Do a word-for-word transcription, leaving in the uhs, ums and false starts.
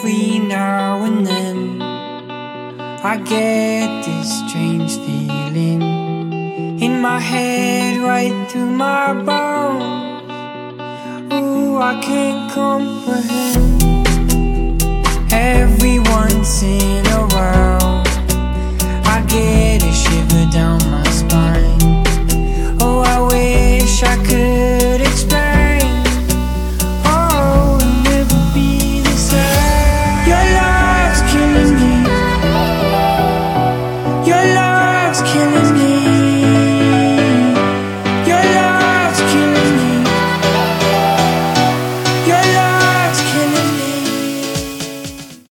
Every now and then I get this strange feeling in my head, right through my bones. Ooh, I can't comprehend. Every once in a while I get a shiver down my